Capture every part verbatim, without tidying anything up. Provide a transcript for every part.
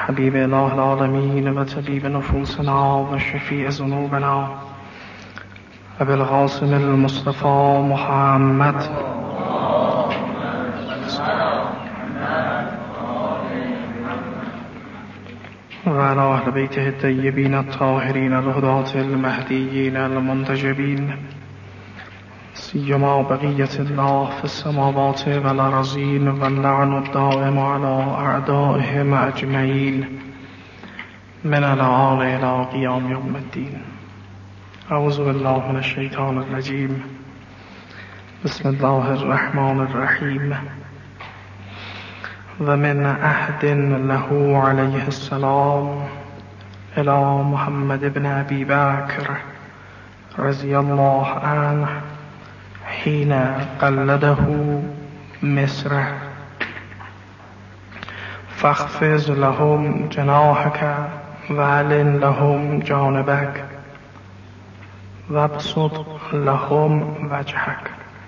حبيب إله العالمين وطبيب نفوسنا وشفيع ذنوبنا أبي القاسم المصطفى محمد وعلى أهل بيته الطيبين الطاهرين الهداة المهديين المنتجبين سيما بقية الله في السماوات والأرضين واللعن الدائم على أعدائهم أجمعين من الآن إلى قيام يوم الدين. أعوذ بالله من الشيطان الرجيم. بسم الله الرحمن الرحيم. ومن عهد له عليه السلام إلى محمد بن أبي بكر رضي الله عنه حين قلده مصر فاخفض لهم جناحك وعلن لهم جانبك وابسط لهم وجهك.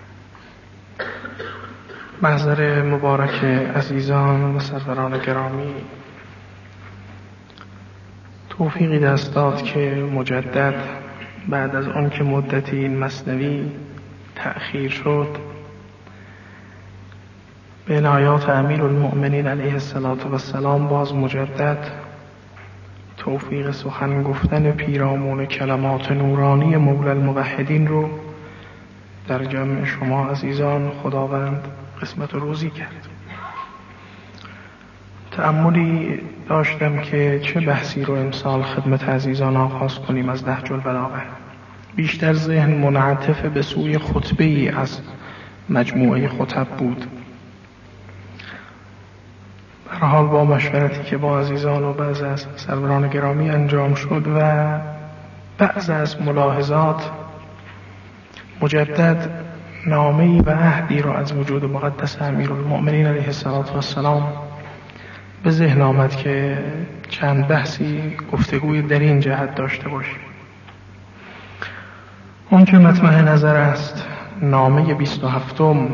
محضر مبارک عزیزان و سروران گرامی، توفیقی دست داد که مجدد بعد از آن که مدتی این مثنوی تأخیر شد به عنایات امیرالمؤمنین علیه السلام باز مجدد توفیق سخن گفتن پیرامون کلمات نورانی مولا الموحدین رو در جمع شما عزیزان خداوند قسمت روزی کرد. تأملی داشتم که چه بحثی رو امسال خدمت عزیزان آغاز کنیم از نهج البلاغه. بیشتر ذهن منعطف به سوی خطبه ای از مجموعه خطب بود. به هر حال با مشورتی که با عزیزان و بعض از سروران گرامی انجام شد و بعض از ملاحظات، مجدد نامه‌ای و عهدی را از وجود مقدس امیرالمؤمنین علیه السلام به ذهن آمد که چند بحثی گفتگوی در این جهت داشته باشیم. اون که مطمع نظر است نامه بیست و هفتم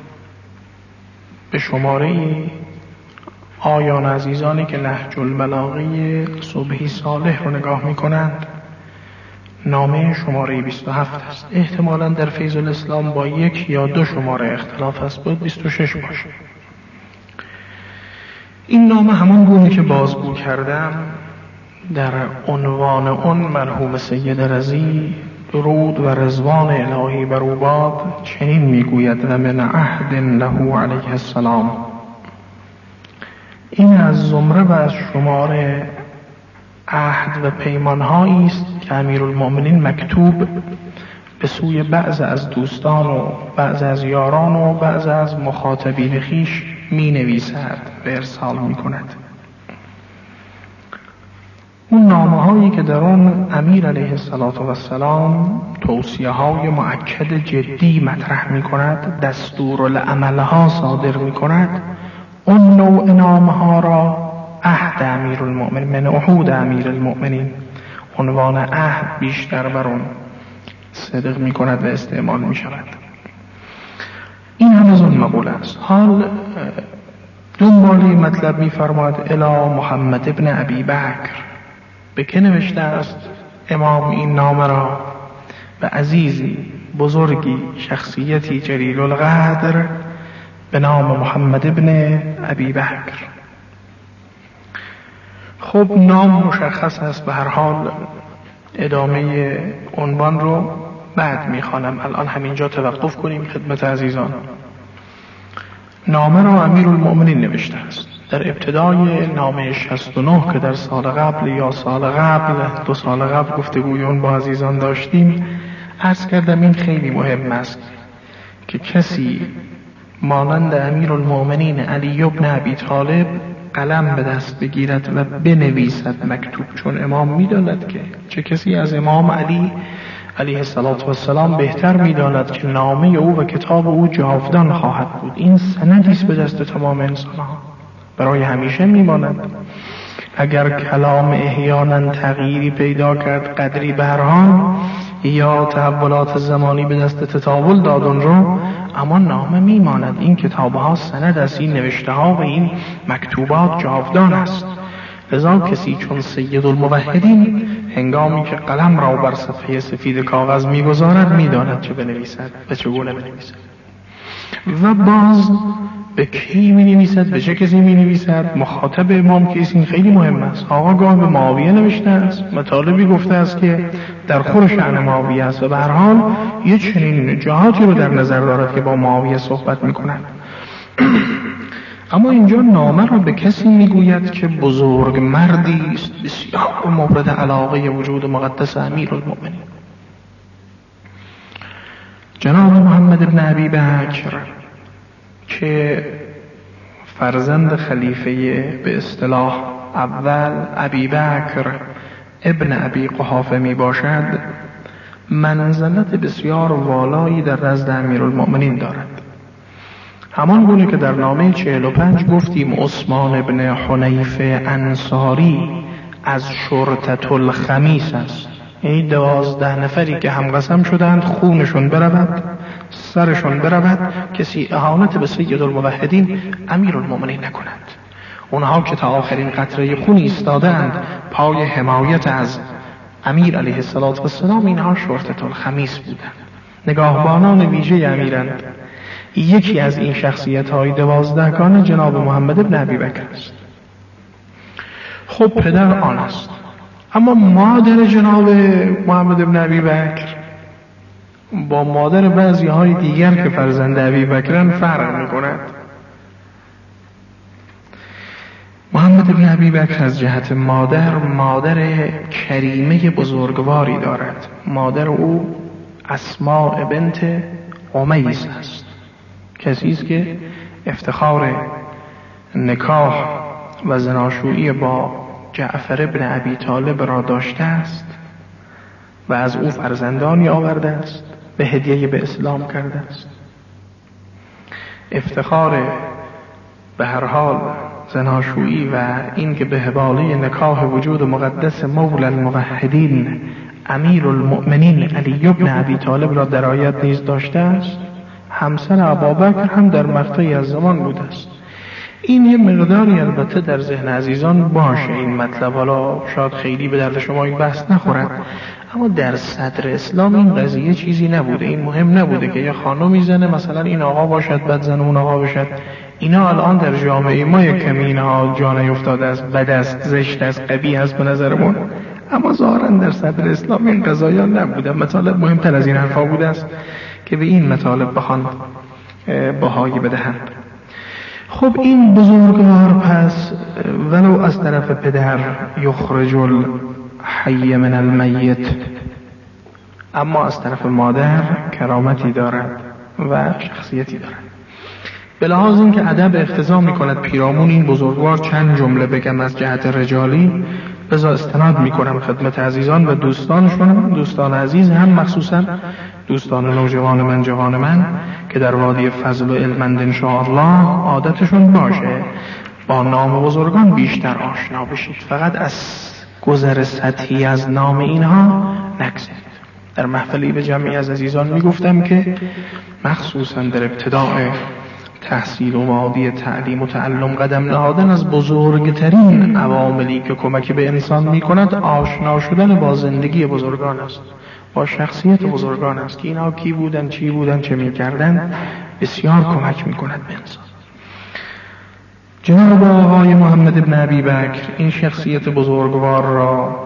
به شماره آیان عزیزانی که نهج البلاغه صبحی صالح رو نگاه می کنند نامه شماره بیست و هفت است. احتمالاً در فیض الاسلام با یک یا دو شماره اختلاف است، بود بیست و شش باشه. این نامه همون گونه که بازگو کردم در عنوان اون مرحوم سید رضی درود و رضوان الهی بر او باد چنین میگوید: و من عهد له علیه السلام. این از زمره و از شماره عهد و پیمانهایی است که امیرالمؤمنین مکتوب به سوی بعض از دوستان و بعض از یاران و بعض از مخاطبین خیش می نویسد و ارسال می کند. اون نامه هایی که در اون امیر علیه السلام توصیه های مؤکد جدی مطرح می کند، دستور العمل ها صادر می کند، اون نوع نامه ها را عهد امیرالمؤمنین، من عهود امیرالمؤمنین، عنوان عهد بیشتر بر اون صدق می کند و استعمال می شود. این هم از اون مقوله است. حال دنبالی مطلب می فرماید: الی محمد ابن ابی بکر. به که نوشته است امام این نامه را؟ به عزیزی بزرگی، شخصیتی جلیل القدر به نام محمد ابن ابی بکر. خب نام مشخص است. به هر حال ادامه عنوان رو بعد میخوانم. الان همینجا توقف کنیم خدمت عزیزان. نامه را امیرالمؤمنین نوشته است. در ابتدای نامه شصت و نه که در سال قبل یا سال قبل دو سال قبل گفتگوی اون با عزیزان داشتیم، عرض کردم این خیلی مهم است که کسی مانند امیرالمؤمنین علی بن ابی طالب قلم به دست بگیرد و بنویسد مکتوب، چون امام می‌داند که چه کسی از امام علی علیه السلام بهتر می‌داند که نامه او و کتاب او جاودان خواهد بود. این سندی است به دست تمام انسان‌ها، برای همیشه میماند. اگر کلام احیانا تغییری پیدا کرد، قدری بهران یا تحولات زمانی به دست تطاول دادن رو، اما نامه میماند. این کتاب ها سند است، این نوشته ها و این مکتوبات جاودان است. لذا کسی چون سید الموحدین هنگامی که قلم را بر صفحه سفید کاغذ میگذارد میداند چه بنویسد و چگونه بنویسد و باز به کی می نویسد، به چه کسی می نویسد. مخاطب امام که این خیلی مهم است. آقا گاه به معاویه نوشته است، مطالبی گفته است که در خور شأن معاویه است و به هر حال یه چنین جهاتی رو در نظر دارد که با معاویه صحبت می کند. اما اینجا نامه را به کسی می گوید که بزرگ مردی است بسیار مورد علاقه وجود مقدس امیرالمؤمنین جناب محمد بن ابی بکر که فرزند خلیفه به اصطلاح اول ابی بکر ابن ابی قحافه می باشد، منزلت بسیار والایی در نزد امیرالمؤمنین دارد. همان گونه که در نامه چهل و پنج گفتیم عثمان ابن حنیف انصاری از شرطة الخمیس است، این دوازده نفری که هم قسم شدند خونشون برود سرشون برود کسی اهانت به سید الموحدین امیرالمؤمنین نکند. اونها که تا آخرین قطره خون ایستادند پای حمایت از امیر علیه السلام، اینها شرطة الخمیس بودند، نگاهبانان ویژه امیرند. یکی از این شخصیت های دوازدهگانه جناب محمد ابن ابی بکر است. خب پدر آن است، اما مادر جناب محمد ابن ابی بکر با مادر بعضی های دیگر که فرزند ابی بکرن فرق می کند. محمد ابن ابی بکر از جهت مادر مادر کریمه بزرگواری دارد. مادر او اسماء بنت امیس است، کسی است که افتخار نکاح و زناشویی با جعفر ابن ابی طالب را داشته است و از او فرزندانی آورده است، به هدیه به اسلام کرده است. افتخار به هر حال زناشویی و این که به حواله نکاح وجود مقدس مولا الموحدین امیر المؤمنین علی ابن ابی طالب را درایت نیز داشته است. همسر ابابکر هم در مقطعی از زمان بوده است. این یه مقداری البته در ذهن عزیزان باشه این مطلب، حالا شاید خیلی به درد شما این بحث نخورد، اما در صدر اسلام این قضیه چیزی نبوده. این مهم نبوده که یه خانم میزنه مثلا این آقا باشد بعد زن اون آقا باشد. اینا الان در جامعه ما یک کمی اینها جا نیفتاده است، بد است، زشت است، قبیح است به نظرمون، اما ظاهرا در صدر اسلام این قضایا نبوده. مطالب مهمتر از این حرفا بوده است که به این مطالب بخوان بهایی بدهند. خب این بزرگوار پس ولو از طرف پدر یخرج الحی من المیت، اما از طرف مادر کرامتی دارد و شخصیتی دارد. به لحاظ این که ادب اقتضا می‌کند پیرامون این بزرگوار چند جمله بگم از جهت رجالی، بذار استناد می‌کنم خدمت عزیزان و دوستانشون، دوستان عزیز هم مخصوصا دوستان نوجوان من جوان من که در وادی فضل و علمند انشاءالله عادتشون باشه با نام بزرگان بیشتر آشنا بشید، فقط از گذر سطحی از نام اینها نگذرید. در محفلی به جمعی از عزیزان میگفتم که مخصوصا در ابتداء تحصیل و وادی تعلیم و تعلم قدم نهادن از بزرگترین عواملی که کمک به انسان میکند آشنا شدن با زندگی بزرگان است، با شخصیت بزرگان است که اینها کی بودن، چی بودن، چه میکردن، بسیار کمک میکند به انسان. جناب آقای محمد ابن ابی بکر این شخصیت بزرگوار را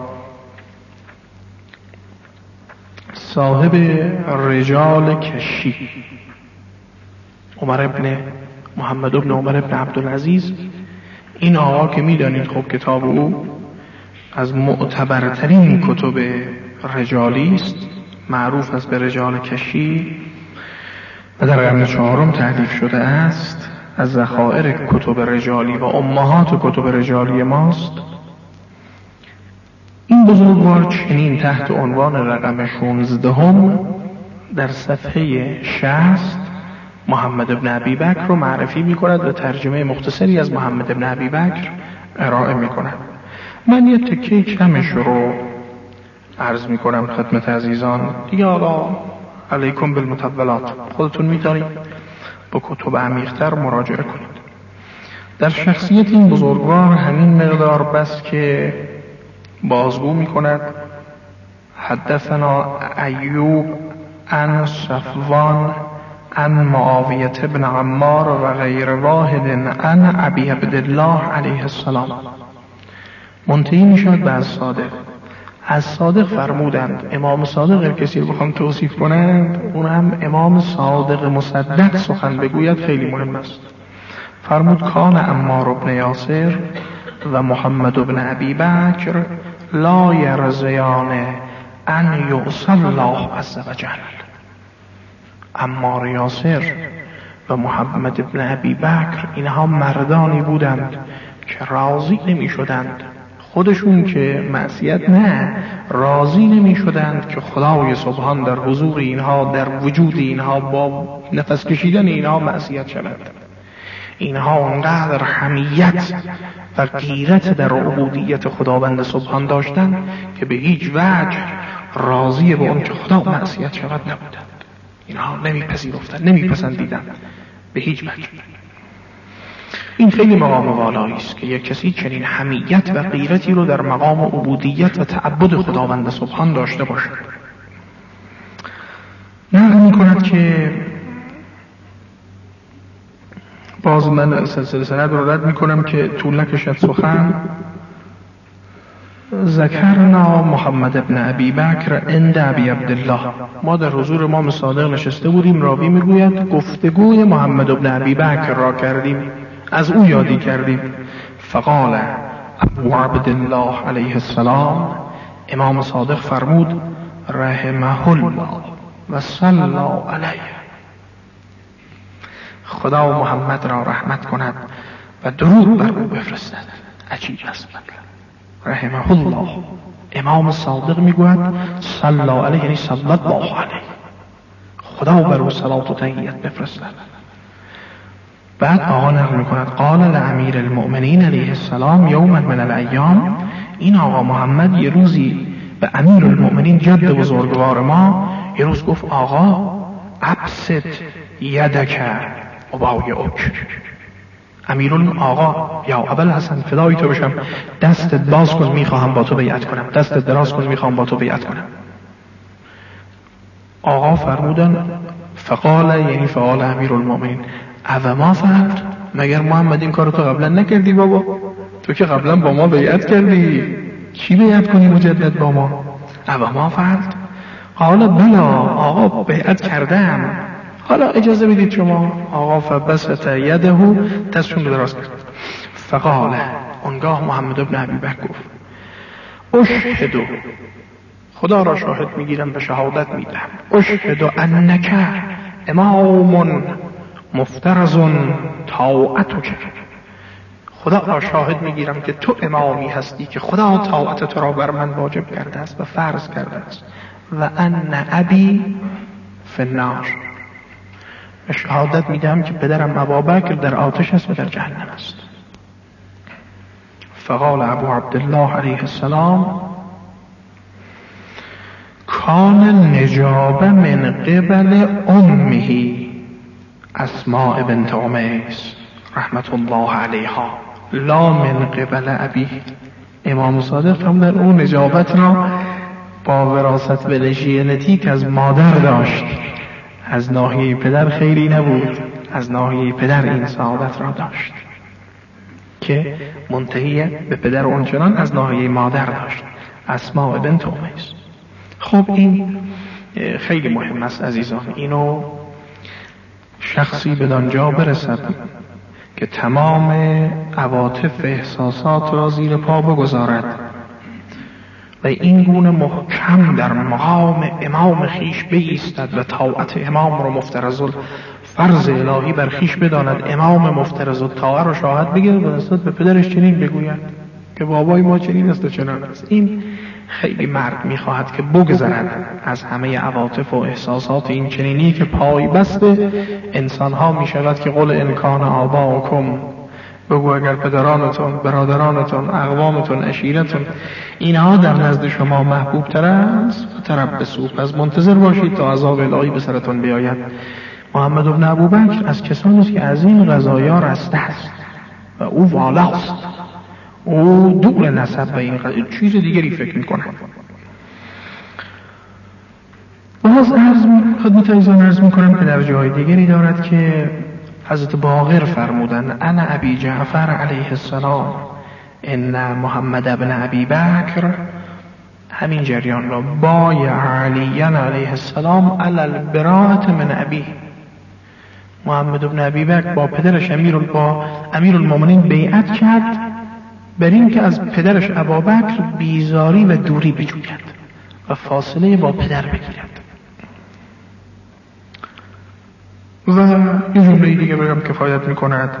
صاحب رجال کشی عمر ابن محمد ابن عمر ابن عبدالعزیز، این آقا که میدانید خب کتاب او از معتبرترین کتب رجالی است، معروف است به رجال کشی و در قرن چهارم تألیف شده است، از ذخایر کتب رجالی و امهات کتب رجالی ماست. این بزرگوار چنین تحت عنوان رقم شانزده هم در صفحه شصت محمد ابن ابی بکر رو معرفی می کند و ترجمه مختصری از محمد ابن ابی بکر ارائه می کند. من یه تکه کمش رو عرض می کنم خدمت عزیزان دیگه، حالا علیکم بالمطولات، خودتون می دارید با کتب عمیق‌تر مراجعه کنید. در شخصیت این بزرگوار همین مقدار بس که بازگو می کند حدثنا ایوب عن صفوان عن معاویه بن عمار و غیر واحد عن ابی عبدالله علیه السلام. منتهی می شود به از صادق. از صادق فرمودند، امام صادق کسی رو بخوام توصیف کنند اون هم امام صادق مصدق سخن بگوید خیلی مهم است. فرمود کان عمار بن یاسر و محمد بن ابی بکر لا یرضیان ان یعصی الله عز وجل. عمار یاسر و محمد بن ابی بکر اینها مردانی بودند که راضی نمی شدند، خودشون که معصیت نه، راضی نمی شدند که خدای سبحان در حضور اینها، در وجود اینها، با نفس کشیدن اینها معصیت شود. اینها اونقدر حمیت و غیرت در عبودیت خداوند سبحان داشتند که به هیچ وجه راضی به اون که خدا معصیت شود نبودند. اینها نمیپذیرفتند، نمیپسندیدند به هیچ وجه. این خیلی مقام والایی است که یک کسی چنین حمیت و غیرتی رو در مقام عبودیت و تعبد خداوند سبحان داشته باشد. نقل می‌کند که باز من سلسله سند رو رد میکنم که طول نکشد سخن. ذکرنا محمد ابن ابی بکر عند ابی عبدالله، ما در حضور امام صادق نشسته بودیم، راوی میگوید گفتگوی محمد ابن ابی بکر را کردیم، از او یادی کردیم. فقال ابو عبدالله علیه السلام، امام صادق فرمود رحمه الله و صلی علیه، خدا محمد را رحمت کند و درود بر او بفرستد. عجیب است. رحمه الله، امام صادق میگوید صلی علیه، یعنی صلی الله علیه، خدا بر او صلات و تحیت بفرستد. بعد آقا نقل میکند قال لامیر المؤمنین علیه السلام یوما من الایام، این آقا محمد یه روزی به امیر المؤمنین جد بزرگوار ما یه روز گفت آقا ابسط یدک ابایعک. امیرون آقا یا ابوالحسن فدای تو بشم، دستت باز کن میخواهم با تو بیعت کنم، دستت دراز کن میخواهم با تو بیعت کنم. آقا فرمودن فقال، یعنی فقال امیر المؤمنین او ما فعلت، مگر محمد این کارو تو قبلا نکردی بابا؟ تو که قبلا با ما بیعت کردی، چی بیعت کنی مجدد با ما؟ او ما فعلت؟ قال بلا، آقا بیعت کردم، حالا اجازه بدید شما. آقا فبسط یده، دستشون رو دراز کرد. فقال، اونگاه محمد ابن ابی بکر گفت اشهدو، خدا را شاهد میگیرم و شهادت میدم، اشهدو انک امام مفترض طاعتک، خدا را شاهد میگیرم که تو امامی هستی که خدا طاعت تو را بر من واجب کرده است و فرض کرده است. و ان ابی فی النار، شهادت میدم که پدرم ابوبکر در آتش است و در جهنم است. فقال ابو عبدالله علیه السلام کان النجاب من قبل امه اسماء بنت امیس رحمت الله علیها لا من قبل ابی. امام صادق هم در اون نجابت را با وراثت به ژنتیک از مادر داشت، از ناحیه پدر خیلی نبود، از ناحیه پدر این سعادت را داشت که منتهی به پدر اونچنان از ناحیه مادر داشت، اسماء بنت امیس. خب این خیلی مهم است عزیزان، اینو شخصی بدانجا برسد که تمام عواطف احساسات را زیر پا بگذارد و این گونه محکم در مقام امام خیش بایستد و طاعت امام را مفترض فرض الهی بر خیش بداند، امام مفترض الطاعه را شاهد بگیرد و نسبت به پدرش چنین بگوید که بابای ما چنین است و چنان است. این خیلی مرد میخواهد که بگذرد از همه عواطف و احساسات این چنینی که پای بست انسان ها میشود که قل انکان آباؤکم، بگو اگر پدرانتون، برادرانتون، اقوامتون، عشیرتون اینها در نزد شما محبوب تر است، تربصوا، پس منتظر باشید تا عذاب الهی به سرتون بیاید. محمد بن ابوبکر از کسانی است که از این قضایا رسته است و او والاست، او دور نسب و این قضیه چیز دیگری فکر میکنه. باز عرض خدمت عزیزان عرض میکنم که در جای دیگری دارد که حضرت باقر فرمودن انا ابی جعفر علیه السلام ان محمد ابن ابی بکر، همین جریان را بایع علی علیه السلام علی البراءة من ابی، محمد ابن ابی بکر با پدرش امیر با امیر المؤمنین بیعت کرد بر این که از پدرش ابوبکر بیزاری و دوری بجوید و فاصله با پدر بگیرد. و یه جمله دیگه بگم کفایت میکند.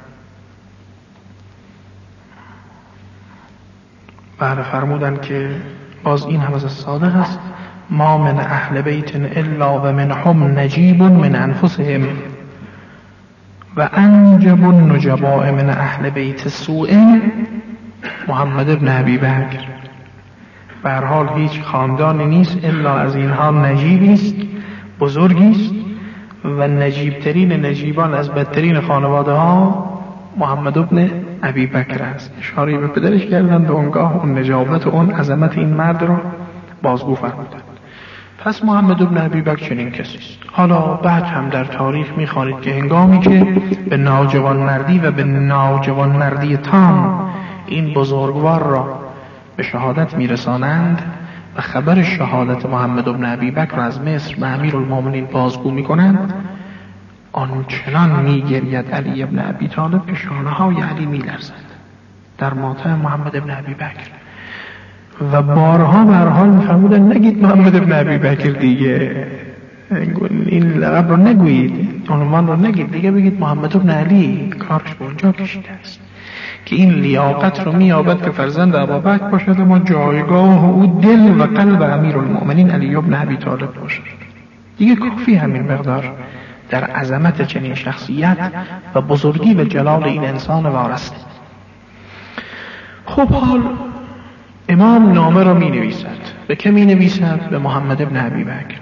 بله فرمودن که باز این هم از صادق است، ما من اهل بیت الا و منهم نجیب من انفسهم و انجب النجباء من اهل بیت سوء محمد ابن ابی بکر. به هر حال هیچ خاندانی نیست الا از اینها نجیبی است، بزرگی است و نجیبترین نجیبان از بدترین خانواده ها محمد ابن ابی بکر است. اشاره به پدرش کردن، به اونگاه اون نجابت و اون عظمت این مرد را بازگو فرمودن. پس محمد ابن ابی بکر چنین کسی است. حالا بعد هم در تاریخ می‌خوانید که هنگامی که به ناجوان مردی و به ناجوان مردی تام این بزرگوار را به شهادت میرسانند و خبر شهادت محمد ابن ابی بکر از مصر به امیرالمومنین بازگو میکنند، آنچنان میگرید علی ابن ابی طالب که شانه های علی میلرزد در ماتم محمد ابن ابی بکر. و بارها به هر حال میفرمودن نگید محمد ابن ابی بکر دیگه، این لقب رو نگویید، عنوان رو نگید دیگه، بگید محمد ابن علی. کارش به اونجا کشیده است که این لیاقت رو میابد که فرزند ابوبکر باشد و ما جایگاه او دل و قلب امیرالمؤمنین علی ابن ابی طالب باشد. دیگه کافی همین مقدار در عظمت چنین شخصیت و بزرگی و جلال این انسان وارسته. خب حال امام نامه را می نویسد. به که می نویسد؟ به محمد ابن ابی بکر.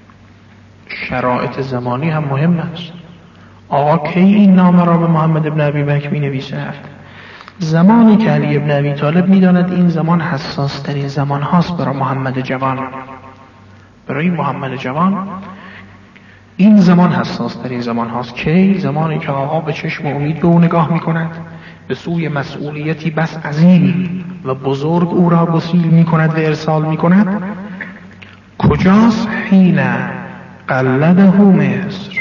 شرایط زمانی هم مهم است. آقا کی این نامه را به محمد ابن ابی بکر می نویسد؟ زمانی که علی ابن ابی طالب می داند این زمان حساس ترین زمان هاست برای محمد جوان. برای محمد جوان این زمان حساس ترین زمان هاست. کی؟ زمانی که آقا به چشم امید به او نگاه می کند، به سوی مسئولیتی بس عظیم و بزرگ او را گسیل می کند و ارسال می کند. کجاست؟ حین قلده مصر،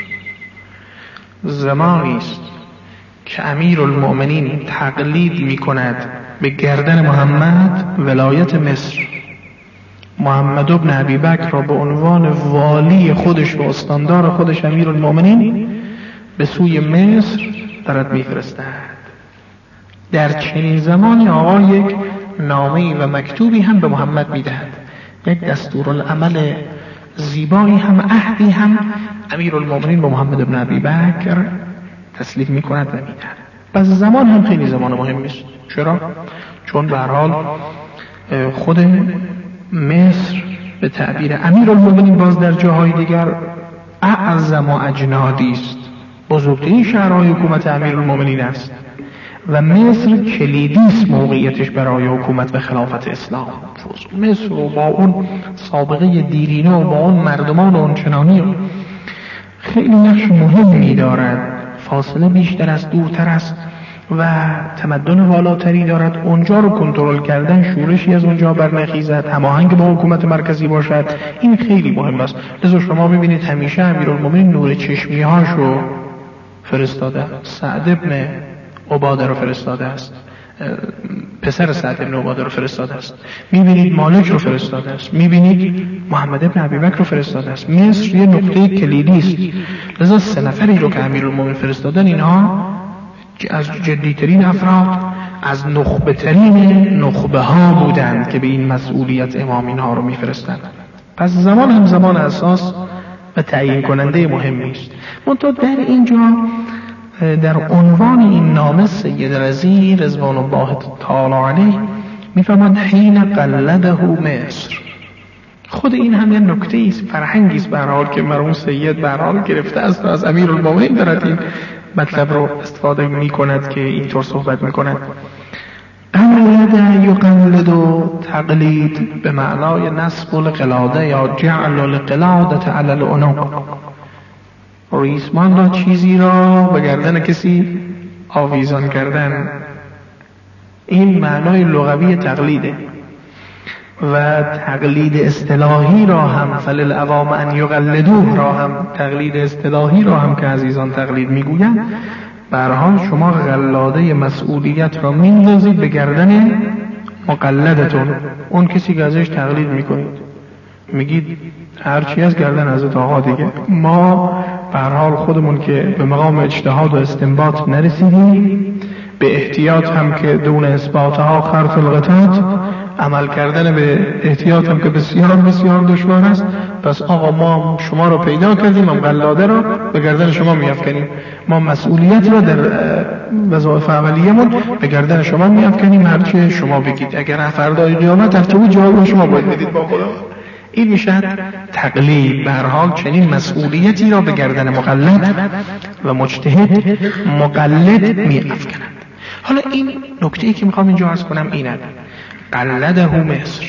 زمانی است که امیرالمؤمنین تقلید می کند به گردن محمد ولایت مصر. محمد ابن ابی بکر را به عنوان والی خودش و استاندار خودش امیرالمؤمنین به سوی مصر دارد میفرستد. در چنین زمانی آقا یک نامه‌ای و مکتوبی هم به محمد میدهد، یک دستورالعمل زیبایی هم، عهدی هم امیرالمؤمنین به محمد ابن ابی بکر تسلیم میکند و میدهد. پس زمان هم خیلی زمان مهمی است. چرا؟ چون به هر حال خود مصر به تعبیر امیرالمؤمنین باز در جاهای دیگر اعظم و اجنادی است، بزرگترین شهرهای حکومت امیرالمؤمنین است و مصر کلیدی است موقعیتش برای حکومت و خلافت اسلام. مصر و با اون سابقه دیرینه و با اون مردمان و اونچنانی خیلی نقش مهمی دارد، فاصله بیشتر است، دورتر است و تمدن والاتری دارد. اونجا رو کنترل کردن، شورشی از اونجا برنخیزد، هماهنگ با حکومت مرکزی باشد، این خیلی مهم است. لذا شما میبینید همیشه امیرالمومنین نور چشمی هاشو فرستاده، سعد ابن عباده رو فرستاده است، پسر سعد ابن عباده رو فرستاده است، میبینید مالک رو فرستاده است، میبینید محمد ابن ابی بکر رو فرستاده است. مصر یه نقطه کلیدی است. لذا سه نفری رو که امیرالمومنین فرستادن اینها از جدیترین افراد، از نخبه ترین نخبه ها بودند که به این مسئولیت امام اینها رو میفرستند. پس زمان هم زمان اساس و تعیین کننده مهمی است. منتها در اینجا در عنوان این نامه سید رضی رضوان الله تعالی علیه میفرماند حین قلده مصر. خود این هم یه نکته است، فرهنگی است به هر حال که مرحوم سید به هر حال گرفته است و از امیرالمومنین دارد این مطلب رو استفاده می کند که اینطور صحبت می کند. قلد یقلد و تقلید به معنای نصب القلاده یا جعل القلاده علی العنق، ریسمان را چیزی را به گردن کسی آویزان کردن. این معنای لغوی تقلیده. و تقلید اصطلاحی را هم فللعوام ان یقلدوه را هم تقلید اصطلاحی را هم که عزیزان تقلید میگویند، به هر حال شما قلاده مسئولیت را میندازید به گردن مقلدتون، اون کسی که ازش تقلید میکنید، میگید هرچی از گردن حضرت آقا دیگه. ما به هر حال خودمون که به مقام اجتهاد و استنباط نرسیدیم، به احتیاط هم که دون اثباتها خرط القطعات، عمل کردن به احتیاط هم که بسیار بسیار دشوار است. پس آقا ما شما رو پیدا کردیم، هم قلاده رو به گردن شما میافکنیم، ما مسئولیت رو در وظایف عملیمون به گردن شما میافکنیم، هرچه شما بگید. اگر فردای قیامت هر چه بود جواب شما باید بدید با خدا. این میشه تقلید. به هر حال چنین مسئولیتی را به گردن مقلد و مجتهد مقلد میافکنند. حالا این نکته‌ای که میخوام اینجا عرض کنم اینه، قلده مصر،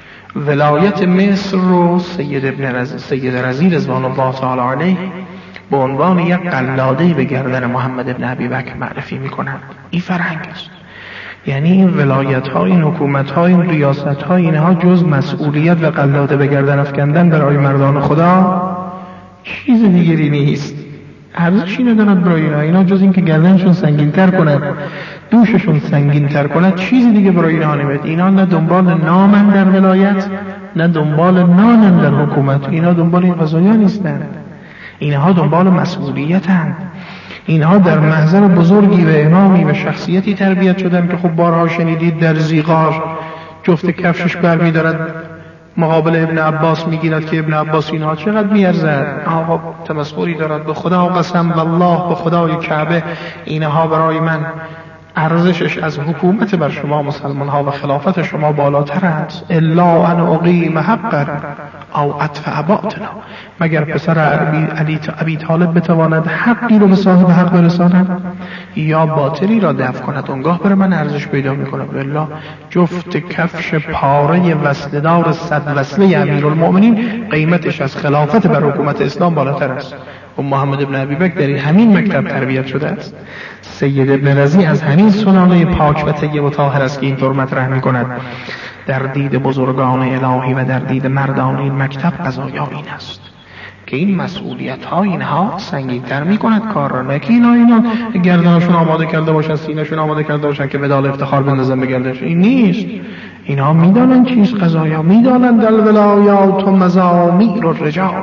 ولایت مصر رو سید ابن رز... سید رضی رضوان الله تعالی علیه به عنوان یک قلاده به گردن محمد ابن ابی بکر معرفی میکنند. این فرهنگ است. یعنی این ولایت ها، این حکومت ها، این ریاست ها، اینها جز مسئولیت و قلاده به گردن افکندن برای مردان خدا چیز دیگری نیست. ارزشی ندارد برای اینا. اینا جز این که گردنشون سنگین تر کند، دوششون سنگین تر کند، چیزی دیگه برای اینا نمیاد. اینا نه دنبال نامن در ولایت، نه دنبال نانن در حکومت. اینا دنبال این قضایا نیستند. اینها دنبال مسئولیتند. اینها در محضر بزرگی و امامی و شخصیتی تربیت شدن که خب بارها شنیدید در زیغار جفت کفشش برمی دارد مقابل ابن عباس میگیرد که ابن عباس اینها چقدر میارزد. آقا تمسخری دارد به خدا قسم والله، به خدای کعبه اینها برای من ارزشش از حکومت بر شما مسلمان ها و خلافت شما بالاتر است. الا ان اقیم حقا او ادفع باطلا، مگر پسر علی ابی طالب بتواند حقی رو به صاحب حق برساند یا باطلی را دفع کند، اونگاه بر من ارزش پیدا میکنه. والله جفت کفش پاره وصلدار صد وصله امیرالمؤمنین قیمتش از خلافت بر حکومت اسلام بالاتر است. و محمد ابن ابی بکر در این همین مکتب تربیت شده است. سید ابن رضی از همین سنانه پاک و طیب و طاهر است که اینطور مطرح می‌کند. در دید بزرگان الهی و در دید مردان این مکتب قضایا این است که این مسئولیت ها اینها سنگین‌تر می‌کند کار را، نه که اینا اینا گردنشون آماده کرده باشن، سینه‌شون آماده کرده باشن که مدال افتخار بندازن به گردنش. این نیست. اینها میدانن چیز قضایا، میدانن در ولایات و مزامیر و رجال.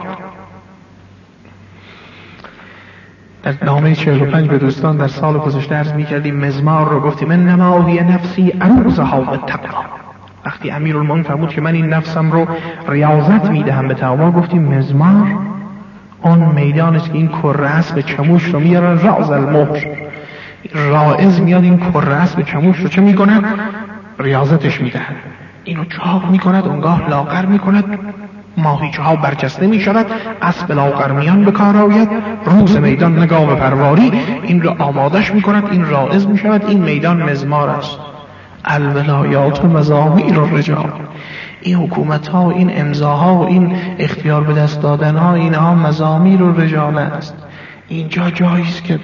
در نامه چهل و پنج به دوستان در سال گذشته عرض می‌کردیم مزمار رو گفتیم من نماهی نفسی عروضها بالتقوا. وقتی امیرالمومنین فرمود که من این نفسم رو ریاضت میدهم به تقوا، گفتیم مزمار اون میدان است که این کره اسب چموش رو میارن راز المهر، رائز میاد این کره اسب چموش رو چه میکنه؟ ریاضتش میدهد. اینو چاق میکند، اونگاه لاغر میکند، ماهیچه ها برجسته می شود، اسب لاغر میان به کار آید، روز میدان نگاه پرواری این را آمادش می کند، این رائز می شود. این میدان مزمار است. الولایات و مزامیر و رجال. این حکومت ها و این امضاها و این اختیار به دست دادن ها، اینها مزامیر و رجال است. اینجا جایی است که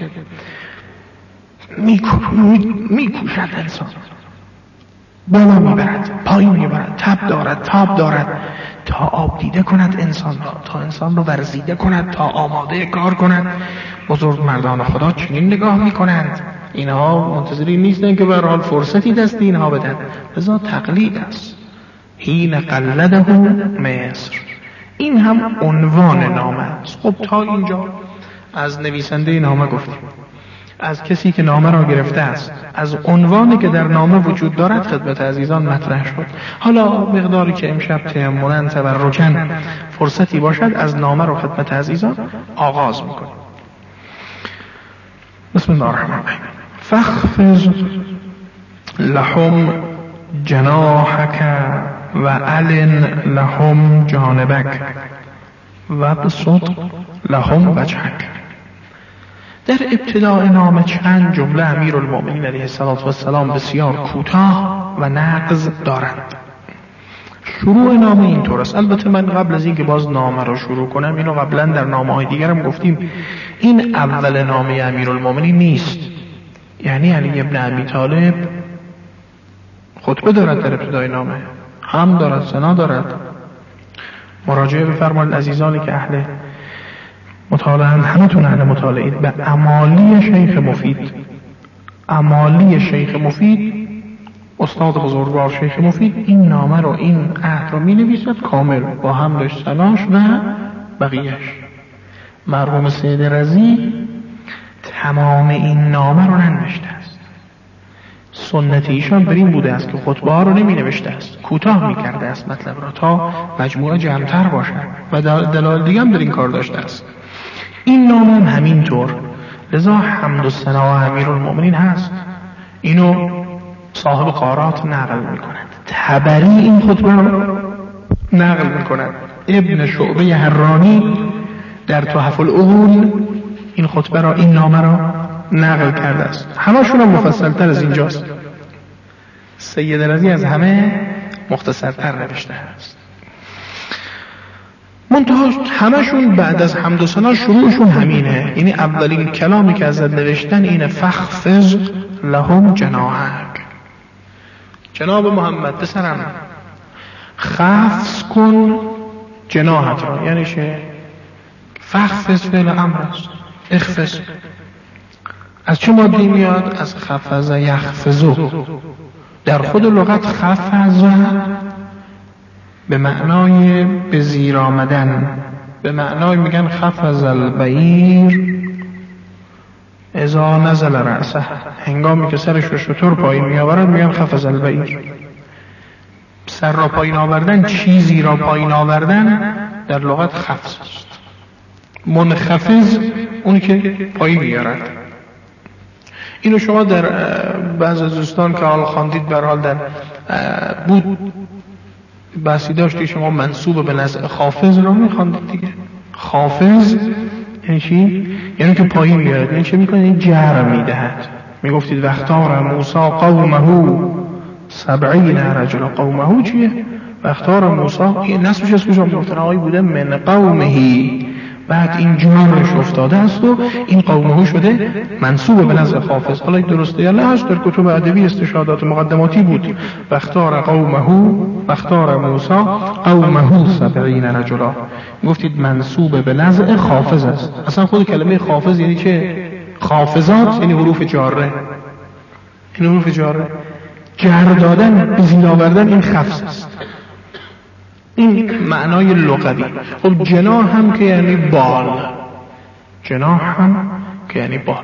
میکوشد انسان، بالا میبرد، پایین میبرد، تب دارد، تاب دارد، تا آب دیده کند انسان را، تا انسان رو ورزیده کند، تا آماده کار کند. بزرگ مردان خدا چنین نگاه میکنند. اینها منتظری نیستن که به هر حال فرصتی دست اینها بدن، لذا تقلید است. حین قلده مصر، این هم عنوان نامه است. خب تا اینجا از نویسنده نامه گفتیم، از کسی که نامه را گرفته است، از عنوانی که در نامه وجود دارد خدمت عزیزان مطرح شد. حالا مقداری که امشب تأملاً تبرکاً فرصتی باشد از نامه را خدمت عزیزان آغاز میکنیم. بسم الله الرحمن الرحیم. فاخفض لهم جناحك و علن لهم جانبك و بسط لهم وجهك. در ابتداء نامه چند جمله امیرالمؤمنین علیه السلام بسیار کوتاه و نغز دارند. شروع نامه اینطور است. البته من قبل از اینکه باز نامه رو شروع کنم، اینو قبلا در نامه‌های دیگرم گفتیم، این اول نامه امیرالمؤمنین نیست. یعنی علی ابن ابی طالب خطبه دارد در ابتدای نامه، هم دارد، ثنا دارد. مراجعه بفرمایید عزیزانی که اهل مطالعه همتون اهل مطالعید، به امالی شیخ مفید. امالی شیخ مفید، استاد بزرگوار شیخ مفید، این نامه رو، این عهد رو می نویسد کامل با حمدش، ثناش و بقیهش. مرحوم سید رضی تمام این نامه رو ننوشته است. سنت ایشان بر این بوده است که خطبه ها رو نمی نوشته است، کوتاه می کرده است مطلب را تا مجموعه جمع‌تر باشد و دلایل دیگه هم در این کار داشته است. این نامه هم همینطور، لذا حمد و ثنا امیرالمؤمنین هست. اینو صاحب قارات نقل می کند، طبری این خطبه رو نقل می کند، ابن شعبه حرانی در تحف العقول این خطبه را، این نامه را نقل کرده است. همشون هم مفصل تر از اینجاست. سید رضی از همه مختصرتر نوشته است. منتها همشون بعد از حمد و ثنا شروعشون همینه. یعنی اولین کلامی که ازت نوشتن اینه فخفض لهم جناحک. جناب محمد پسرم خفض کن جناحت را. یعنی چه؟ فخفض فعل امر است. اخفض از چه ماده‌ای میاد؟ از خفض یخفضو. در خود لغت خفض به معنای به زیر آمدن، به معنای میگن خفض البعیر اذا نزل رأسه، هنگامی که سرش رو شطور پایین میآورد میگن خفض البعیر. سر را پایین آوردن، چیزی را پایین آوردن در لغت خفض است. منخفض اونی که پایین میارد. اینو شما در بعض از دوستان که حال خواندید به هر حال در بود بحثی داشتی، شما منصوب به نزع خافض رو میخواندید دیگه. خافض یعنی چی؟ یعنی که پایین میارد. یعنی چه میکنه؟ این جر میدهد. میگفتید وقتار موسی قومه سبعین رجل. قومه چیه؟ وقتار موسی این نسبش از کجا مفتنهایی بوده؟ من قومهی. بعد این جمرش افتاده است و این قومه شده منصوب به نزع خافض. حالا درسته یا نه هست، در کتب ادبی استشهادات مقدماتی بود. وقتار قومه وقتار موسی قومه سبعین رجلا. گفتید منصوب به نزع خافض است. اصلا خود کلمه خافض یعنی چه؟ خافضات یعنی حروف جاره. این حروف جاره جر دادن، زیر آوردن، این خفض است. این معنای لغوی. خب جناح هم که یعنی بال، جناح هم که یعنی بال.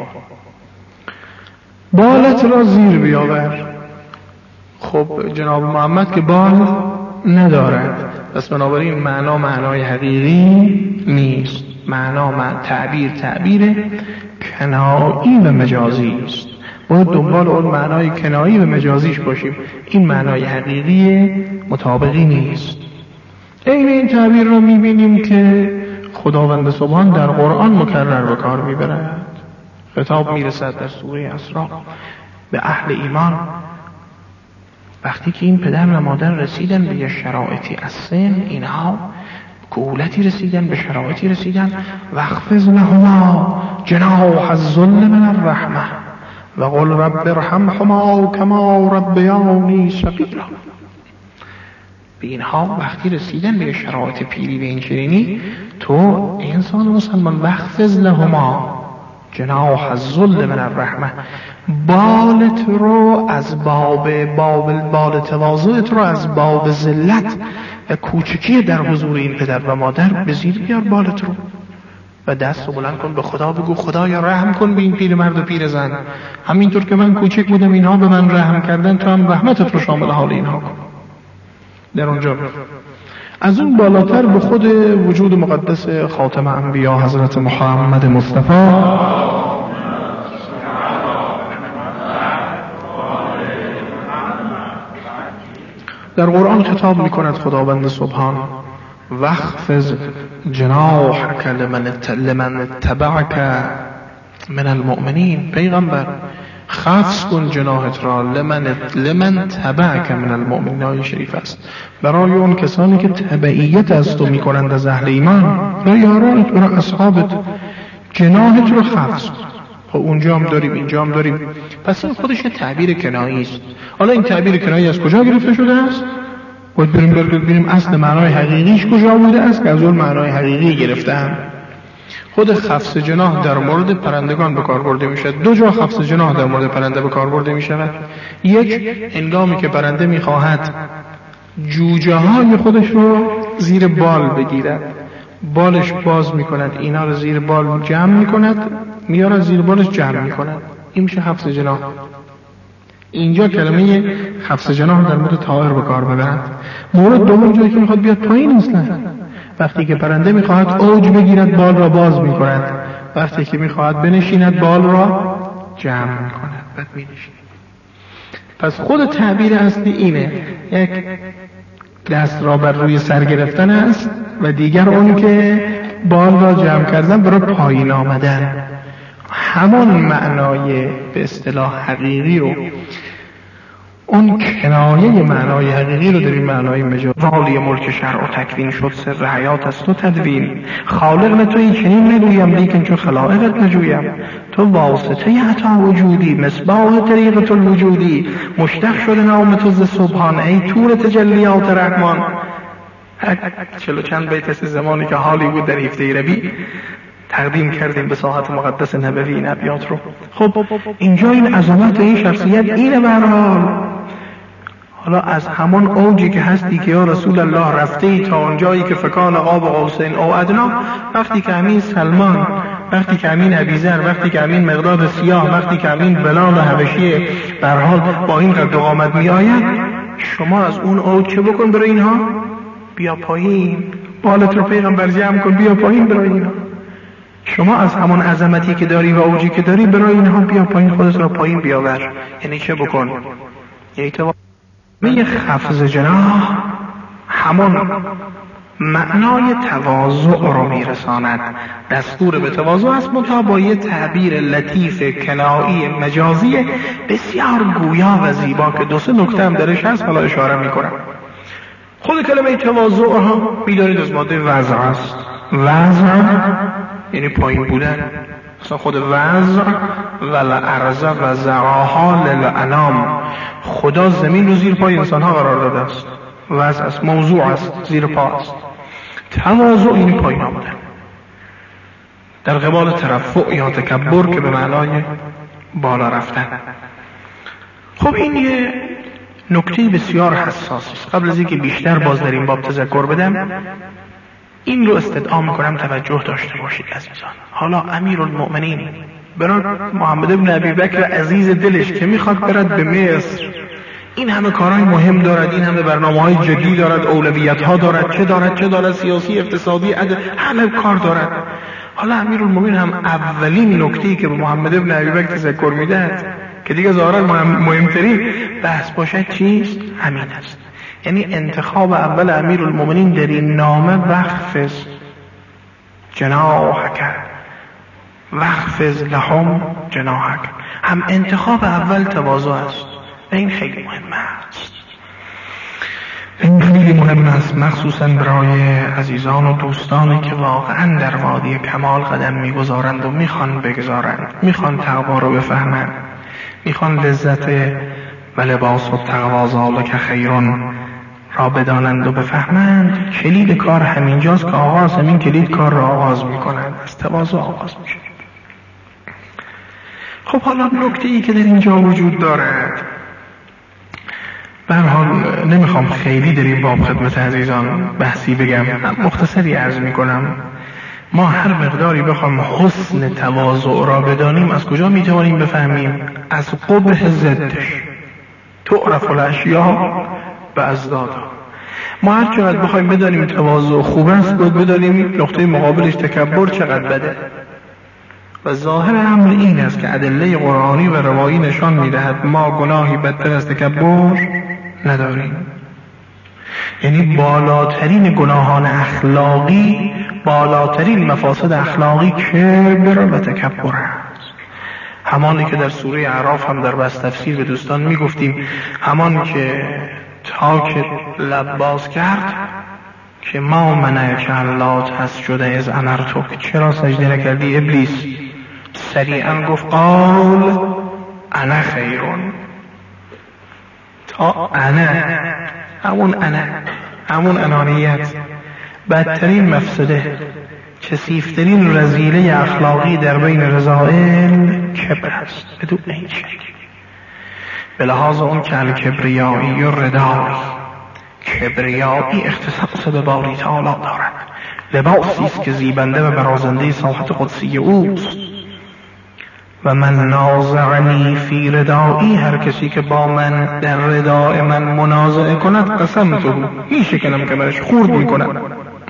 بالت را زیر بیاور. خب جناب محمد که بال ندارد، پس بنابراین معنا معنای حقیقی نیست. معنا معنی تعبیر تعبیر کنایی و مجازی است. باید دنبال اون معنای کنایی و مجازیش باشیم. این معنای حقیقی مطابقی نیست. این این تعبیر رو میبینیم که خداوند سبحان در قرآن مکرر به کار میبرد. خطاب میرسد در سوره اسراء به اهل ایمان وقتی که این پدر و مادر رسیدن به یه شرایطی از سن، اینها کهولتی رسیدن، به شرایطی رسیدن، واخفض لهما جناح الذل من الرحمه و قل رب ارحمهما کما ربیانی صغیرا. به اینها وقتی رسیدن به شرایط پیری و این چنینی، تو انسان مسلمان واخفض لهما جناح الذل من الرحمه، بالت رو از باب باب بال تواضعت رو از باب ذلت و کوچکی در حضور این پدر و مادر به زیر بیار بالت رو و دست رو بلند کن، به خدا بگو خدایا رحم کن به این پیرمرد و پیرزن. همینطور که من کوچک بودم اینها به من رحم کردن، تو هم رحمتت رو شامل حال اینها کن. در اونجا از اون بالاتر به خود وجود مقدس خاتم انبیا حضرت محمد مصطفی در قرآن خطاب میکند خداوند سبحان واخفض جناحك لمن لمن اتبعك من المؤمنین، پیغمبر خفض کن جناحت را لمن لمن تبعک من المؤمنین. آیه شریف است برای اون کسانی که تبعیت از تو میکنند از اهل ایمان، برای یارانت، برای اصحابت، جناحت رو خفض کن. خب اونجا هم داریم اینجا هم داریم، پس این خودش یه تعبیر کنایی است. حالا این تعبیر کنایی از کجا گرفته شده است؟ باید بریم ببینیم اصل معنای حقیقیش کجا بوده است که از اون معنای حقیقی گرفتم. خود خفض جناح در مورد پرندگان به کار برده می شود. دو جا خفض جناح در مورد پرنده به کار برده می شود. یک، هنگامی که پرنده می خواهد جوجه های خودش رو زیر بال بگیرد، بالش باز می کند، اینا رو زیر بال جمع می کند، میارد زیر بالش جمع می کند، این میشه خفض جناح. اینجا کلمه خفض جناح در مورد طائر به کار ببرد. مورد دوم جایی که میخواد بیاد پایین اصلا، وقتی که پرنده میخواهد اوج بگیرد بال را باز میکند، وقتی که میخواهد بنشیند بال را جمع میکند بعد مینشیند. پس خود تعبیر اصلی اینه، یک دست را بر روی سر گرفتن است و دیگر اون که بال را جمع کردن برای پایین آمدن. همان معنای به اصطلاح حقیقی رو، اون کنایه معنای حقیقی رو در این معنای مجاز. والی ملک شرع و تکوین شد، سر حیات است و تدوین. خالق نتویی چنین نگویم لیکن چون خلائقت نجویم. تو واسطه عطا وجودی، مصباح طریقت الوجودی. مشتق شده نام تو ز سبحان، ای طور تجلیات رحمان. چلو چند بیت از زمانی که حالی بود در هفته ربیع تقدیم کردیم به ساحت مقدس نبوی این ابیات رو. خب اینجا این عظمت این شخصیت اینه به هر حال. حالا از همان اوجی که هستی که یا رسول الله رفته ای تا اونجایی که فکان قاب قوسین او ادنا، وقتی که امین سلمان، وقتی که امین ابیذر، وقتی که امین مقداد سیاه، وقتی که امین بلال حبشی به هر حال با این قد و قامت می آید، شما از اون اوج چه بکن برای اینها؟ بیا پایین، بالت رو پیغمبر جمع کن، بیا پایین برای اینها. شما از همون عظمتی که داری و اوجی که داری برای اینها بیا پایین، خودت را پایین بیاور. یعنی چه بکن؟ یعنی تو می خفض جناح همون معنای تواضع رو میرساند. دستور به تواضع است، منتها با یه تعبیر لطیف کنایی مجازی بسیار گویا و زیبا که دو سه نکته هم درش هست، حالا اشاره میکنم. خود کلمه تواضع ها میدانید از ماده وضع است. وضع یعنی پایین بودن. مثلا خود وضع والارض وضعها للانام، خدا زمین رو زیر پای انسان ها قرار داده است. وضع است، موضوع است، زیر پا است. تواضع یعنی پایین آمدن در قبال ترفع یا تکبر که به معنای بالا رفتن. خب این یه نکته بسیار حساس است. قبل از اینکه بیشتر باز در این باب تذکر بدم، این رو استدعا میکنم توجه داشته باشید عزیزان. حالا امیرالمؤمنین برای محمد ابن ابی بکر عزیز دلش که میخواد برد به مصر، این همه کارهای مهم دارد، این همه برنامه‌های جدی دارد، اولویت‌ها دارد، چه دارد چه دارد، سیاسی، اقتصادی، عدل، همه کار دارد. حالا امیرالمؤمنین هم اولین نکته‌ای که به محمد ابن ابی بکر تذکر میدهد که دیگه ظاهرا مهمترین بحث باشد چیست؟ همین است. یعنی انتخاب اول امیرالمؤمنین در این نامه وقفز جناحک، وقفز لهم جناحک، هم انتخاب اول تواضع است و این خیلی مهم است. این خیلی مهم است مخصوصا برای عزیزان و دوستانی که واقعا در وادی کمال قدم میگذارند و میخوان بگذارند، میخوان تقوا رو بفهمند، میخوان لذت و لباس و تقوا ذالک خیرون را بدانند و بفهمند. کلید کار همینجاست که آغاز همین کلید کار را آغاز میکنند، از تواضع آغاز میشه. خب حالا نکته ای که در اینجا وجود دارد، به هر حال نمیخوام خیلی در این باب خدمت عزیزان بحثی بگم، مختصری عرض میکنم. ما هر مقداری بخوام حسن تواضع را بدانیم، از کجا میتوانیم بفهمیم؟ از قبح ضدش. تعرف الاشیاء بازدادها. ما هر چقدر بخوایم بدانیم تواضع خوب است، باید بدانیم نقطه مقابلش تکبر چقدر بده. و ظاهر امر این است که ادله قرآنی و روایی نشان میدهد ما گناهی بدتر از تکبر نداریم. یعنی بالاترین گناهان اخلاقی، بالاترین مفاسد اخلاقی کبر و تکبر است. همانی که در سوره اعراف هم در بحث تفسیر به دوستان میگفتیم، همان که تا که لب باز کرد که ما منعک الا تسجد اذ امرتک، چرا سجده نکردی ابلیس؟ سریعا گفت قال انا خیرون. تا انا، همون انا، همون انانیت، بدترین مفسده، کثیفترین رذیله اخلاقی در بین رذائل کبر است بدون هیچ شک. به لحاظ اون که الکبریایی و ردایی، کبریایی اختصاص به باری تعالی دارد، لباسی است که زیبنده و برازنده ساحت قدسی اوست. و من نازعنی فی ردایی، هر کسی که با من در ردای من منازعه کند قسمته، میشه کنم که منش خورد میکنم،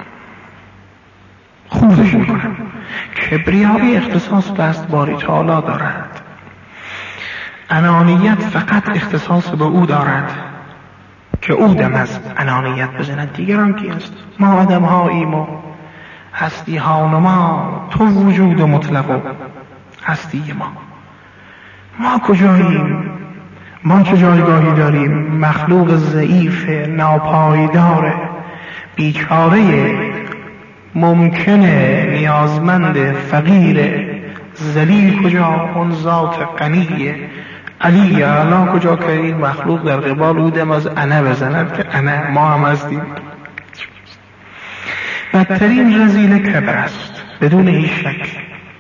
خوردش میکنم. کبریایی اختصاص به است باری تعالی دارد، انانیت فقط اختصاص به او دارد که او دم از انانیت بزند. دیگران کی است؟ ما آدم هاییم و هستی ها ما، تو وجود مطلق و هستی ما. ما کجاییم؟ ما چه جایگاهی داریم؟ مخلوق ضعیف، ناپایدار، بیچاره، ممکنه، نیازمند، فقیر، ذلیل کجا؟ اون ذات غنیه علی اعلی کجا که این مخلوق در قبال او دم از انا بزند که انا ما هم هستیم. بدترین رذیله کبر است بدون هیچ شک.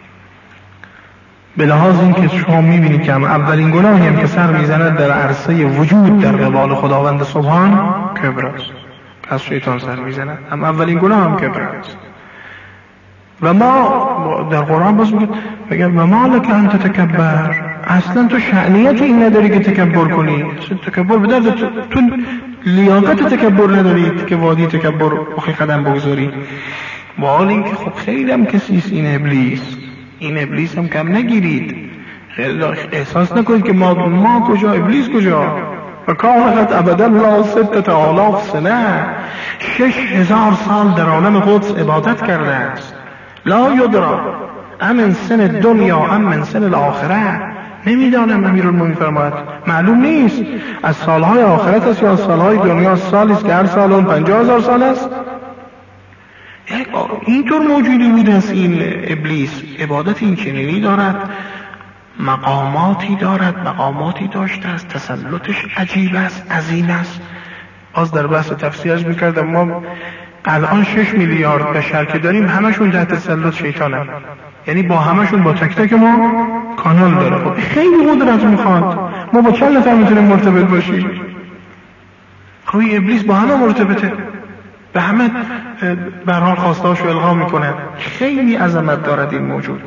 به لحاظ این که شما میبینید که هم اولین گناهی هم که سر میزند در عرصه وجود در قبال خداوند سبحان کبر است، از شیطان سر میزند، هم اولین گناه هم کبر است. و ما در قرآن باز میگه میگه و ما لک انت تکبر، اصلا تو شأنیت این نداری که تکبر کنی، تکبر به درد تو, تو لیاقت تکبر نداری که وادی تکبر بخی قدم بگذاری. و حال این که خب خیلی هم کسیست این ابلیس، این ابلیس هم کم نگیرید، احساس نکنید که ما ما کجا ابلیس کجا. و کانت ابدا لا ستت آلاف سنه، شش هزار سال در عالم قدس عبادت کرده است. لا یدرا امن سن دنیا ام من سن الاخره، نمیدانم امیرالمومنین فرماید معلوم نیست از سالهای آخرت است یا از سالهای دنیا. سالی است که هر سال اون پنجاه هزار سال است. اینطور موجودی بوده است این ابلیس. عبادت این چنینی دارد، مقاماتی دارد، مقاماتی داشته است، تسلطش عجیب است، عظیم است. باز در بحث تفسیرش میکردم ما الان شش میلیارد بشر که داریم همشون تحت تسلط شیطانه، یعنی با همشون با تک تک ما کانال داره. خب خیلی قدرت میخواد، ما با چند نفر میتونیم مرتبط باشیم؟ خب ابلیس با همه مرتبطه، به همه به هر حال خواستهاشو القا میکنه. خیلی عظمت دارد این موجود.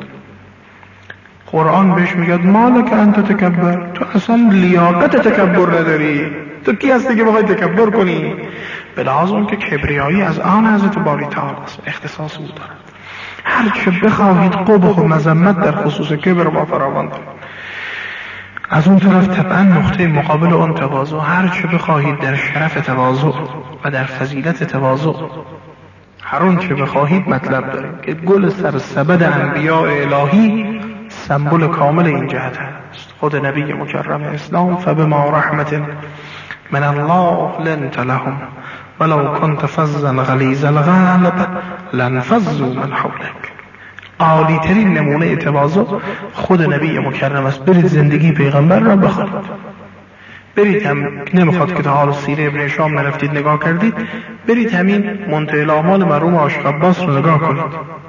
قرآن بهش میگه مالک انت تکبر، تو اصلا لیاقت تکبر نداری، تو کی هستی که بخوای تکبر کنی؟ به لحاظ اون که کبریایی از آن حضرت باری تعالی است، اختصاص او دارد. هر چه بخواهید قبح و مذمت در خصوص کبر ما فراوان دارد. از اون طرف طبعا نقطه مقابل اون تواضع، هر چه بخواهید در شرف تواضع و در فضیلت تواضع، هر اون چه بخواهید مطلب داره که گل سرسبد انبیاء الهی سمبل کامل این جهت است. خود نبی مکرم اسلام فبما رحمت من الله لنت لهم ولو كنت فظا غلیظ القلب لانفضوا من حولك. عالی ترین نمونه تواضع خود نبی مکرم است. برید زندگی پیغمبر را بخونید، برید هم نمیخواد که تا حال سیره ابن هشام نرفتید نگاه کردید، برید همین منتهی الاعمال مرحوم عاشق عباس رو نگاه کنید.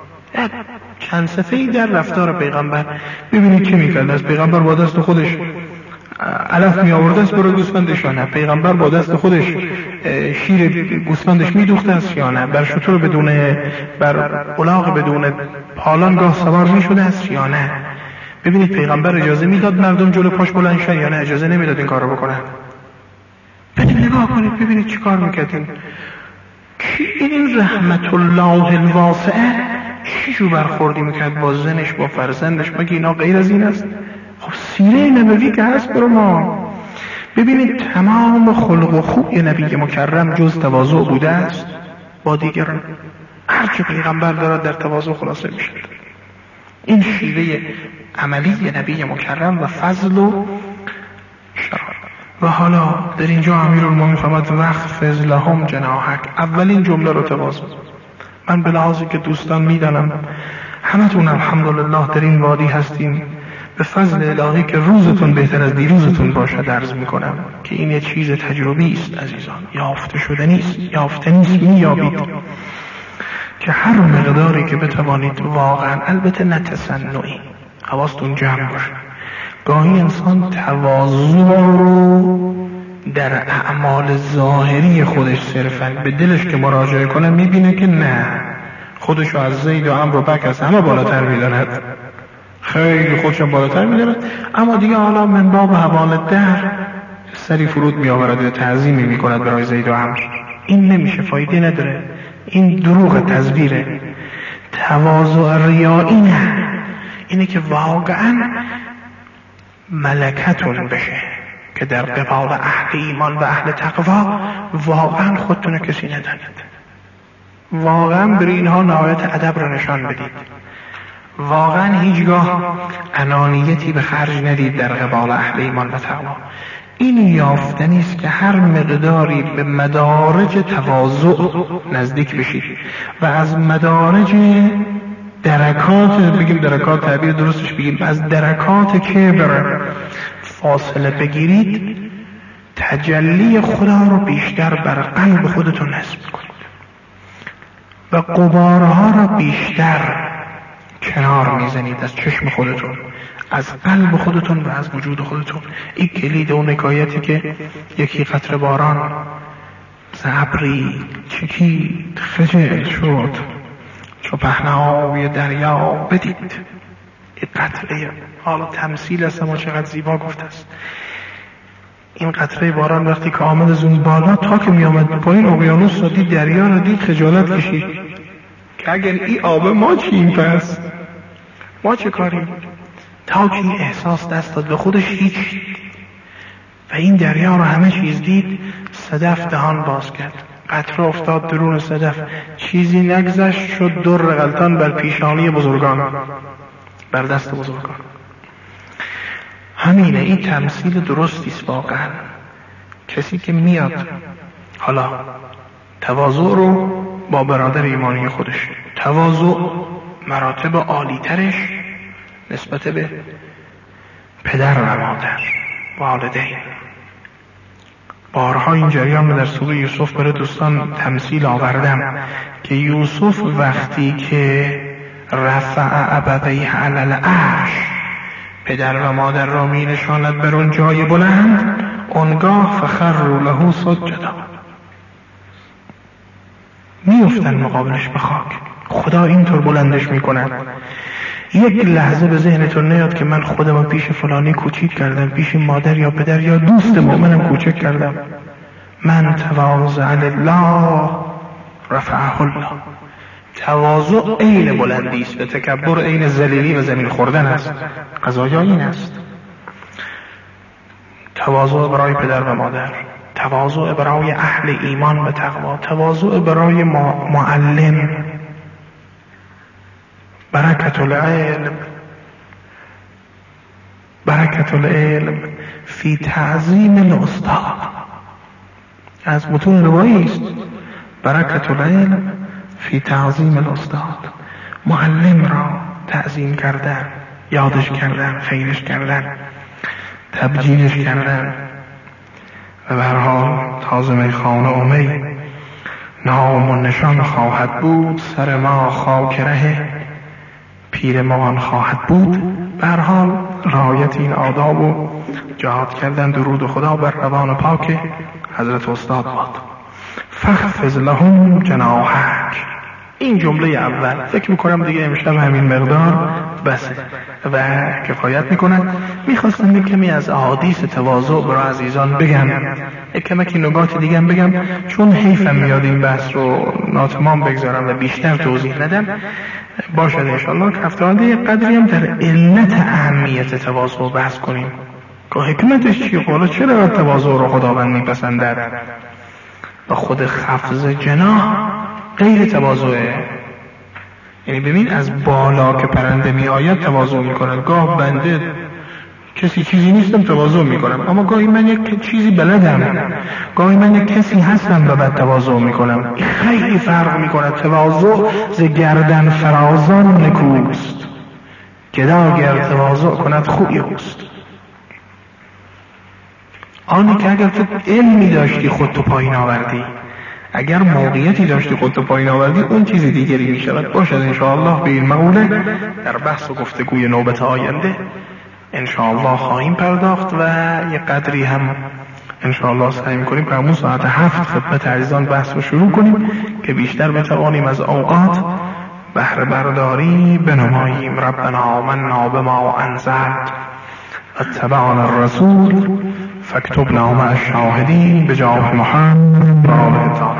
چند صفحه‌ای در رفتار پیغمبر ببینید چه میکرد. از پیغمبر با دست خودش علف می آورده است برای گوسفندش یا نه؟ پیغمبر با دست خودش شیر گوسفندش می دوخته است یا نه؟ بر شتر بدون بر الاغ بدون پالان گاه سوار می شده است یا نه؟ ببینید پیغمبر اجازه میداد مردم جلو پاش بلند شن یا نه؟ اجازه نمیداد این کارو بکنن. برید نگاه کنید ببینید چی کار میکردین. این رحمت الله الواسعه چی جو برخوردی میکرد با زنش، با فرزندش؟ مگه اینا غیر از این است؟ خب سیره نبوی که هست برو ما ببینید تمام خلق و خوی نبی مکرم جز تواضع بوده است با دیگران. هر چه پیغمبر دارد در تواضع خلاصه میشه. این شیوه عملی نبی مکرم و فضل و شرف. و حالا در اینجا امیرالمومنین فرمود واخفض لهم جناحک. اولین جمله رو تواضع. من به لحاظی که دوستان میدانم همتون الحمدلله در این وادی هستین، به فضل الهی که روزتون بهتر از دیروزتون باشد عرض میکنم که این یه چیز تجربی است عزیزان، یافته شدنی است، یافتنی است، مییابید که هر مقداری که بتوانید واقعا، البته نه تصنعی، حواستون جمع باشه، گاهی انسان تواضع رو در اعمال ظاهری خودش صرفا به دلش که مراجعه کنه میبینه که نه، خودشو از زید و عمرو و بکر از همه بالاتر میداند، خیلی خودشو بالاتر میداند، اما دیگه حالا من باب حوال در سری فرود میآورد و تعظیمی میکند برای زید و عمرو. این نمیشه، فایده نداره، این دروغ تزویره. تواضع ریایی نه، اینه که واقعا ملکتون بشه که در قبال اهل ایمان و اهل تقوا واقعا خودتون کسی ندانید، واقعا بر اینها نهایت ادب را نشان بدید، واقعا هیچگاه انانیتی به خرج ندید در قبال اهل ایمان و تقوا. این یافتنی است که هر مقداری به مدارج تواضع نزدیک بشید و از مدارج درکات، بگیم درکات تعبیر درستش بگیم، از درکات کبر فاصله بگیرید، تجلی خدا رو بیشتر بر قلب خودتون نصب کنید و غبارها را بیشتر کنار میزنید از چشم خودتون، از قلب خودتون و از وجود خودتون. این کلید اون حکایتی که یکی قطره باران ز ابری چکید خجل شد چو پهنای دریا بدید. این قطره، حالا تمثیل است اما چقدر زیبا گفته است. این قطره باران وقتی که آمد از اون بالا تا که می آمد پایین اقیانوس را دید، دریا را دید، خجالت کشید که اگر این آب ما چیم پس ما چه کاریم؟ تا که این احساس دست داد به خودش هیچ و این دریا رو همه چیز دید، صدف دهان باز کرد، قطره افتاد درون صدف، چیزی نگذشت شد در غلطان بر پیشانی بزرگان، بر دست بزرگان. همینه، این تمثیل درستی است واقعا. کسی که میاد حالا تواضع رو با برادر ایمانی خودش، تواضع مراتب عالی ترش نسبت به پدر و مادر، والدین. بارها این جریان در سوره یوسف برای دوستان تمثیل آوردم که یوسف وقتی که رفع ابویه علی العرش، پدر و مادر را می نشاند بر اون جای بلند، اونگاه فخروا له سجدا، می افتن مقابلش به خاک. خدا اینطور بلندش می کند. یک لحظه به ذهنتون نیاد که من خودم پیش فلانی کوچیک کردم، پیش مادر یا پدر یا دوست مؤمنم کوچک کردم. من تواضع لله رفعه الله. تواضع عین بلندی است و تکبر عین ذلیلی و زمین خوردن است. قضایا این است. تواضع برای پدر و مادر، تواضع برای اهل ایمان و تقوا، تواضع برای معلم. برکت العلم، برکت العلم فی تعظیم الاستاد. از متون روایی است. برکت العلم فی تعظیم الاستاد. معلم را تعظیم کردن، یادش کردن، خیرش کردن، تبجیلش کردن. و به هر حال تازه میخانه امی نام و نشان خواهد بود، سر ما خاک ره پیر ما خواهد بود. به هر حال رعایت این آداب و جهاد کردن درود خدا بر روان پاک حضرت استاد باد. فخفض لهم جناحک. این جمله اول فکر میکنم دیگه امشب همین مقدار بسه و کفایت میکنن. میخواستم یک کمی از احادیث تواضع برای عزیزان بگم، یک کمی نکات دیگه هم بگم، چون حیفم میاد این بحث رو ناتمام بگذارم و بیشتر توضیح ندم. باشد انشاءالله که هفته آینده یک قدری هم در علت اهمیت تواضع بحث کنیم که حکمتش چیه، حالا چرا تواضع رو خداوند میپسندد و خود خفض جناح غیر تواضعه. یعنی ببین از بالا که پرنده می آید تواضع می کند. گاه بنده کسی چیزی نیستم تواضع می کنم، اما گاهی من یک چیزی بلدم، گاهی من یک کسی هستم و بعد تواضع می کنم. این خیلی فرق می کند. تواضع ز گردن فرازان نکوست، گدا گر تواضع کند خوی اوست. آنی که اگر تو علمی داشتی خودتو پایین آوردی، اگر موقعیتی داشتی خودتو پایین آوردی، اون چیز دیگری می شود. باشد انشاءالله به این مقوله در بحث و گفتگوی نوبت آینده انشاءالله خواهیم پرداخت و یه قدری هم انشاءالله سعی می‌کنیم که همون ساعت هفت خدمت عزیزان بحث رو شروع کنیم که بیشتر بتوانیم از اوقات بهره برداری بنماییم. ربنا آمنا بما انزلت اتبعنا الرسول فاکتبنا مع الشاهدین بجاه محمد و آله